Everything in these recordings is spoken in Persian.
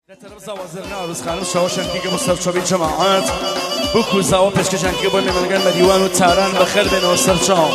لتربزا وزرنا روز خانم شواشن کی که مسترچوبی جماعت بکو زاو پشکشن کی بون منگن مدیوان و تاران بخیر بین و سرچام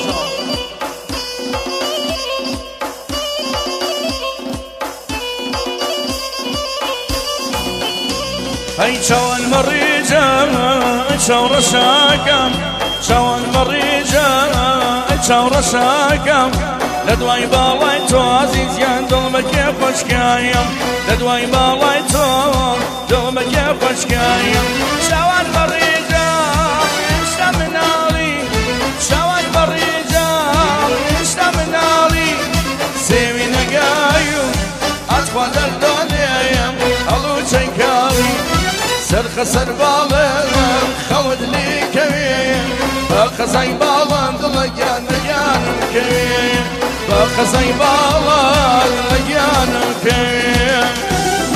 هی چوان مریجم چور شاکم چوان مریجم چور شاکم لدواي بالای تو عزیزیان دل بکی خوشکایم لدواي بالای تو دل بکی خوشکایم شوان مریجم اشتم نالی شوان مریجم اشتم نالی سیوی نگایو اتخوا در دنیم الو چنکالی سرخ سر بالم خود لی کویم خزای بالم دل گیانم کویم خزای بالم گیانم کویم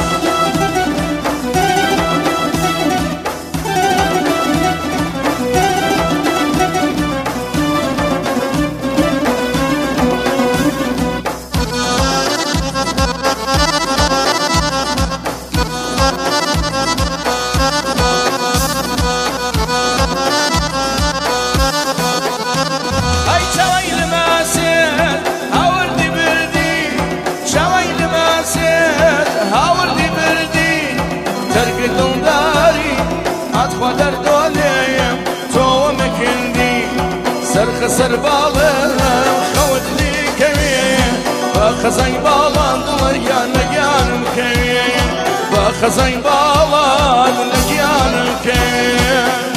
در دولیم تو مکندی سرخ سر بالم خود لی کویم با خزای بالم دل گیانم کویم با خزای بالم دل گیانم کویم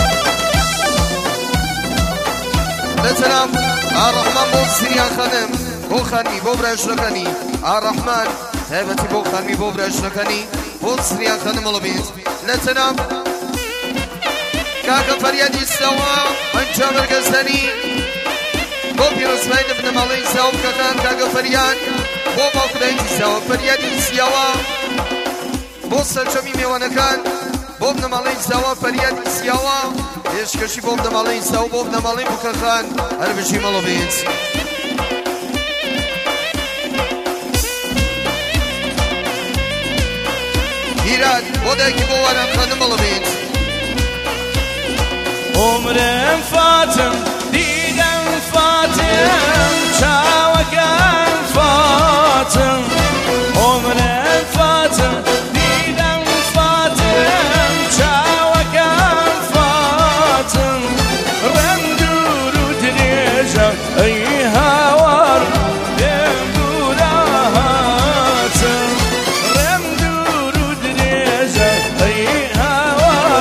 مثلا الرحمن بو سریان خانم بو خانی بو برش نکنی الرحمن هیبتی بو خانی بو برش نکنی بو سریان خانم البیز مثلا كاكا فريادي سوا من جابر قزني بو بيروس مين ابن مالي سوا كاكا فرياد بو باقدين سوا فريادي سوا بو سلشمي ميوانا كان بو ابن مالي سوا فريادي سوا ايش كشي بو ابن مالي سوا بو ابن مالي بوكاكان هربشي مالو بيت هيراد بو داكي بو وانا خانم مالو بيت عمرم فاتم دیدم فاتم چاوکم فاتم عمرم فاتم دیدم فاتم چاوکم فاتم رندور و دریجم ای هوار دور هاتم رندور و دریجم ای هوار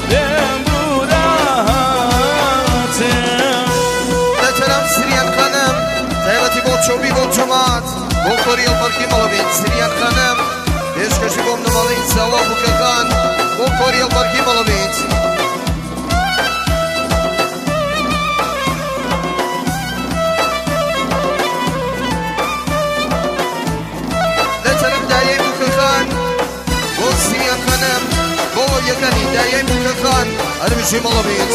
شوبي بو جماعت بو كوريال بركي مالبين سريان خانم ايش كشي بو منمالين سوا بو كخان بو كوريال بركي مالبين لترم دايم بو كخان بو سريان خانم بو يكاني دايم بو كخان ارمشي مالبين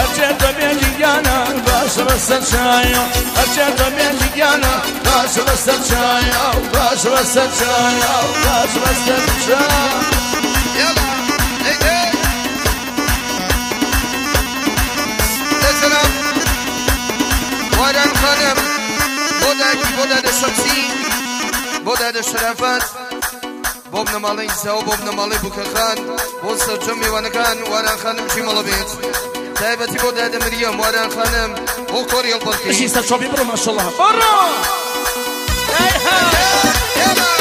هرچند بیجیانا باش بسر شایا هرچند بیجیانا باش بسر شایا باش بسر شایا باش بسر شایا يلا ايه نزلم وارن خانم بودا دشمسی بودا دشرفت بوب نمالی سو بوب نمالی بوکخان بو سرجمی وانکان وارن خانم جمال بیت تایبتی بودا دمریم وارن خانم بو کوریل برکی ايش يستشعبي برو ما شاء الله برو يلا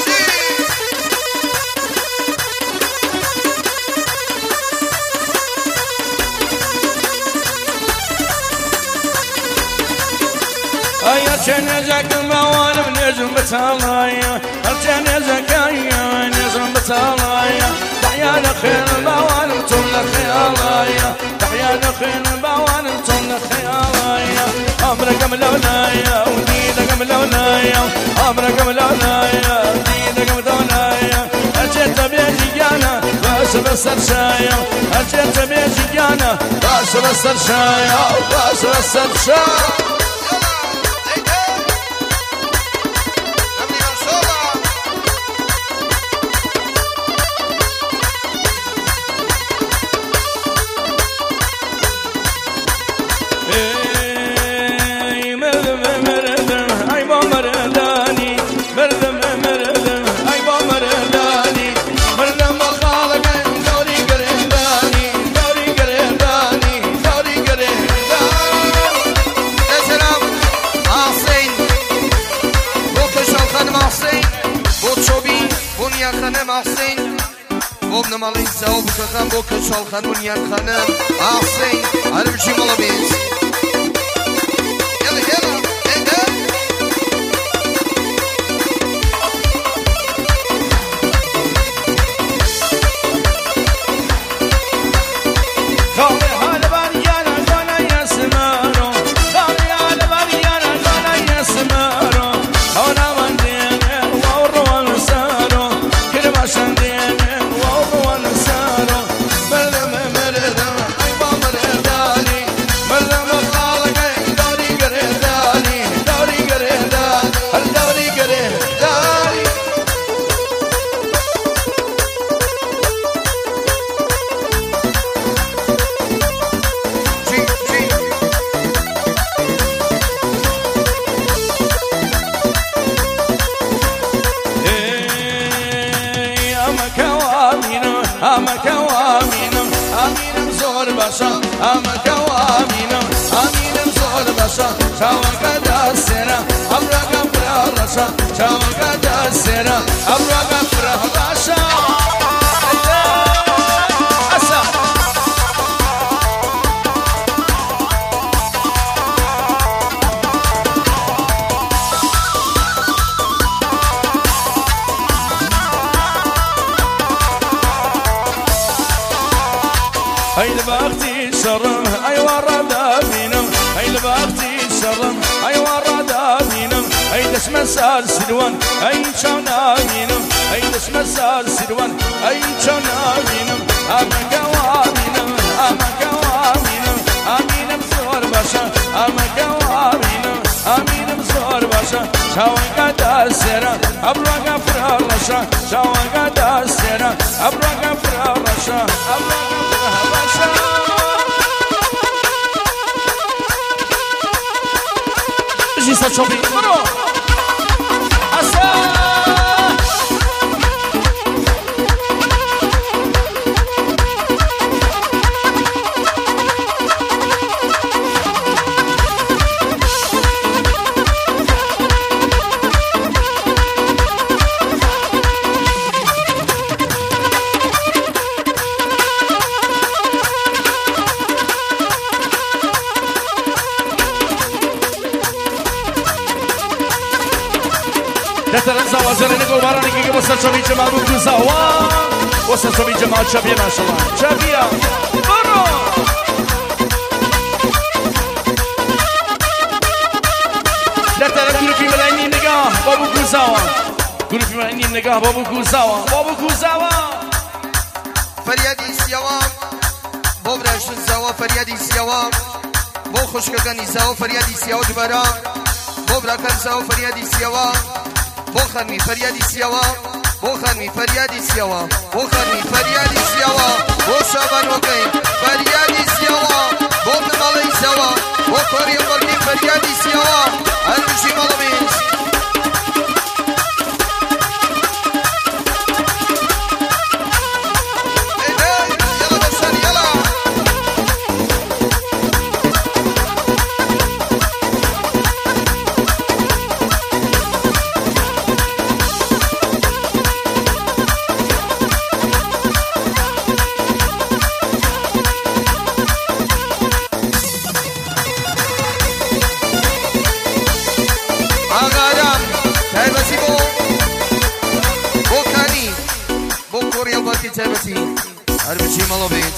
ايا جنازك الموال بنجم بتالايا الجنازك ايا نجم بتالايا تحيا لخير الموال انتم لخيالايا تحيا لخير الموال انتم لخيالايا امرك ملونايا ودينك ملونايا امرك ملونايا ودينك ملونايا اجيت بيجيانا باش بسر شايا اجيت بيجيانا باش بسر شايا باش بسر شايا محسن بوب نمالی سو بکخان بو کشال خانون یان خانم محسن عرب جمال بیت يلا يلا هاي البختي شرم هاي ورا بينم هاي البختي شرم هاي ورا بينم هاي دش مسار سلوان هاي شونا بينم هاي دش مسار سلوان هاي شونا بينم أما كوابينم أما كوابينم أمينم زور باشا أما كوابينم أمينم زور باشا شاوكا داسرا أبرقا فرالشا شاوكا داسرا أبرقا فرالشا أبرقا فرالشا جيسا شوبي برو أسا ترنزا وزرني قوبارني كي وصل شبي جمال بوزاوا وصل شبي جمال شبي ما شاء الله شبيا برو لا ترى في ملايين نجاه بابو كوزاوا كل في ملايين نجاه بابو كوزاوا فريادي سيوا بۆ براشتن زاوە فەریادی سیاوە بۆ خوشکەکانی زاوە فەریادی سیاوە دوبارە بۆ براکان زاوە فەریادی سیاوە بۆ خەرمی فەریادی سیاوە بۆ خەرمی فەریادی سیاوە بۆ خەرمی فەریادی سیاوە بۆ شابان وەکەی فەریادی سیاوە بۆ نەماڵەی زاوە بۆ کۆریە وەرگی فەریادی سیاوە هەرمشی مەڵەمێنج هەربچی مەڵەبێت